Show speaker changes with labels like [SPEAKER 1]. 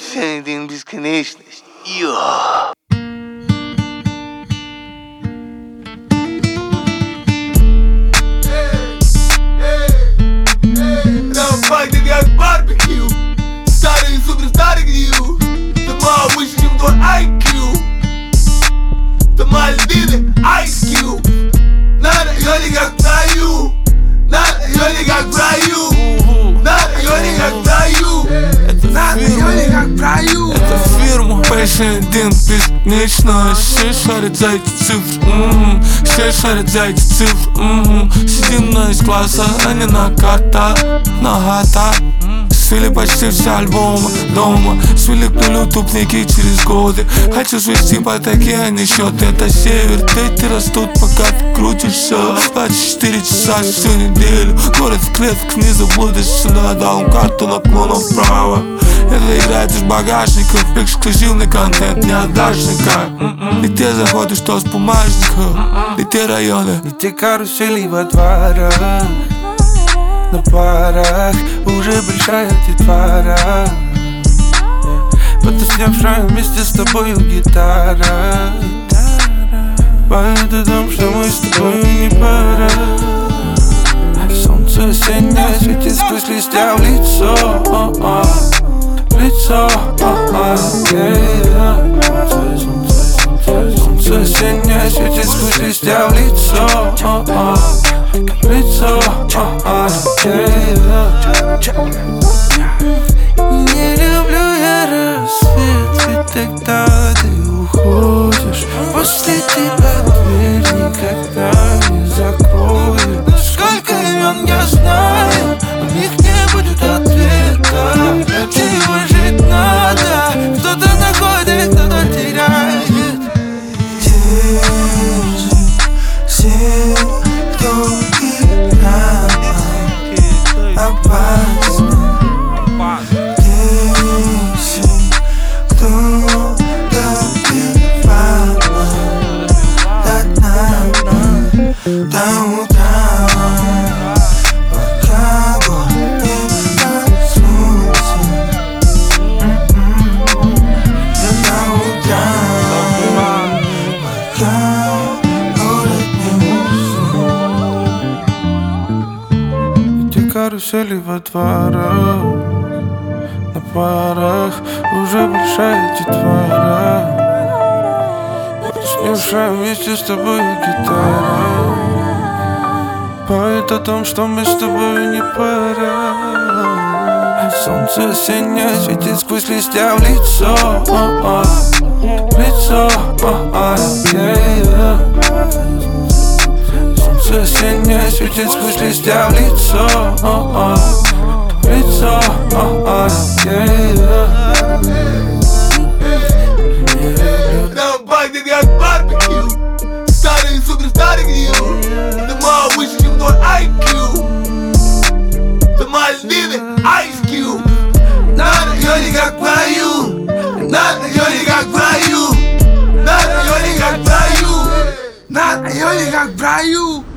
[SPEAKER 1] Инфинитин бесконечность.
[SPEAKER 2] Пахнет как барбекю. Старый суперстарый грил. Дома выше, чем твой IQ. Дома льдины Ice Cube. На районе как в раю. На районе как в раю. На районе как в раю. На районе как в раю.
[SPEAKER 3] Это фирма Passion 1 бесконечно. Все шарят за эти цифры. Все шарят за эти цифры. Сидим на S-класса, а не на карта. Нагата. Свели почти все альбомы дома. Свели к нулю тупники через годы. Хочу свести ипотеки, а не счет. Это север, дети растут, пока ты крутишься. 24 часа всю неделю. Город в клетках, не забудешь сюда. Дал карту наклоном вправо. Это играет из багажников. Эксклюзивный контент, не отдашь никак. И ты заходишь, что с бумажника. И те районы,
[SPEAKER 4] и те карусели во дворах. На парах уже большая детвора. Потусневшая вместе с тобою гитара. Поет о том, что мы с тобою не пара. Солнце осеннее светит сквозь листья в лицо. Лицо, солнце осеннее светит сквозь листья в лицо. Лицо, не люблю я рассвет, ведь тогда ты уходишь. После тебя дверь никогда не закроют. Сколько имен я знаю, у них не будет ответа. Чего жить надо, кто-то находит, кто-то теряет.
[SPEAKER 2] Все, кто играет опасно. Если кто добивал до утра, пока город не проснулся. До утра, пока
[SPEAKER 4] карусели во дворах. На парах уже большая детвора. Потусневшая вместе с тобой гитара. Поет о том, что мы с тобой не пара. Солнце осеннее светит сквозь листья в лицо. Лицо, солнце осеннее светит сквозь листья в лицо. Лицо,
[SPEAKER 2] Там пахнет как барбекю. Старый суперстарый грил. Дома выше, чем твой IQ. Дома льдины Ice Cube. На районе как в раю. На районе как в раю. На районе как в раю. На районе как в раю.